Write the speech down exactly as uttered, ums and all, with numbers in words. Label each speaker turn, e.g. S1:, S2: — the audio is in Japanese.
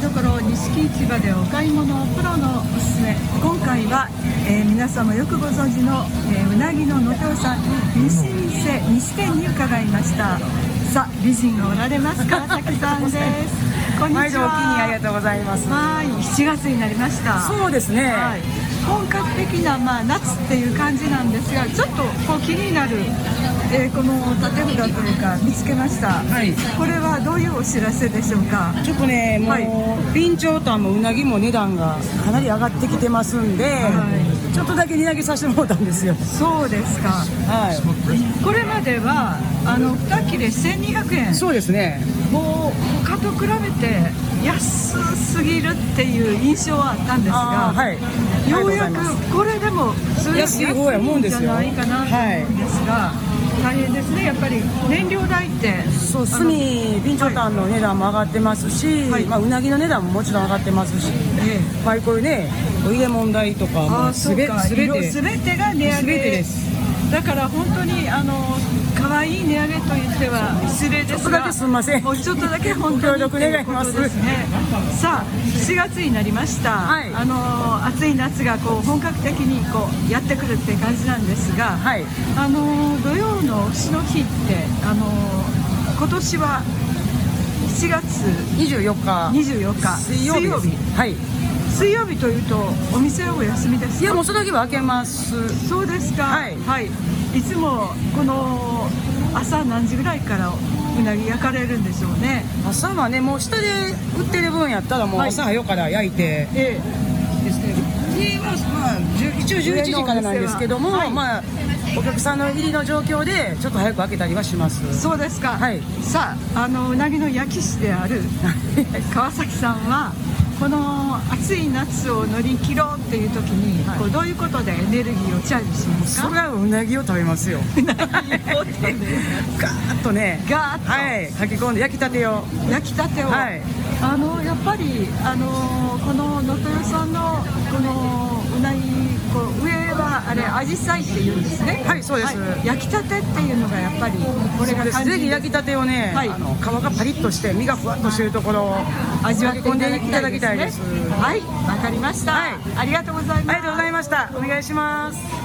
S1: どころ錦市場でお買い物プロのおすすめ。今回は、えー、皆様よくご存知の、えー、うなぎの能登さん西店西店に伺いました。さあ美人がおられます川崎さんです。こんにちは。
S2: 毎度お気にありがとうございます。
S1: はい、しちがつになりました。
S2: そうですね、
S1: はい、本格的な、まあ、夏っていう感じなんですが、ちょっとこう気になる、えー、この縦札というか見つけました、
S2: はい、
S1: これはどういうお知らせでしょうか。
S2: ちょっとね、もう、はい、備長炭もうなぎも値段がかなり上がってきてますんで、はい、ちょっとだけ値上げさせてもらったんですよ。
S1: そうですか。はい、これまではあのに切れせんにひゃくえん。そうですね。もう他と比べて安すぎるっていう印象はあったんですが、はい、ようやくこれでも普通より安いんじゃないかなと思うんですが、はい、大変ですね。やっぱり燃料代って
S2: そう、炭備長炭の値段も上がってますし、はい、まあ、うなぎの値段ももちろん上がってますし、ええ、まあ、こういうねお入れ問題とかもすべて
S1: 全てが値上げです。だから本当にあの可愛い値上げと言っては失礼ですが、
S2: ちょっとだけすみません、
S1: もうちょっとだけ本当に
S2: 協力願います
S1: ですね。さあしがつになりました、はい、あの暑い夏がこう本格的にこうやってくるって感じなんですが、はい、あの土曜の丑の日ってあの今年はしちがつ
S2: にじゅうよっか
S1: にじゅうよっか水曜日、水曜日、はい、水曜日というとお店はお休みですか。
S2: いや、もうその日は開けます。
S1: そうですか。はい、はい、いつもこの朝何時ぐらいからうなぎ焼かれるんでしょうね。
S2: 朝はね、もう下で売ってる分やったらもう朝早から焼いて、はい、ええですね。家はまあ一応じゅういちじからなんですけども、はい、まあお客さんの入りの状況でちょっと早く開けたりはします。
S1: そうですか。はい、さあ、あのうなぎの焼き師である川崎さんはこの暑い夏を乗り切ろうっていう時に、はい、こうどういうことでエネルギーをチャージしますか。
S2: それはうなぎを食べますよ。うなぎを食べガーッとね、
S1: ガーッと、
S2: はい、かき込んで焼きたてを
S1: 焼きたてを、はい、あのやっぱりあのこの能登屋さんのこのうなぎ、こう上はあれアジサイっていうんですね。
S2: はい、そうです、はい、
S1: 焼きたてっていうのがやっぱりこれが感じ
S2: ぜひ焼きたてをね、はい、あの皮がパリッとして身がふわっとしているところを味わって込んでいただきたいです。
S1: はい、わかりました、はい、ありがとうございます。
S2: ありがとうございました。お願いします。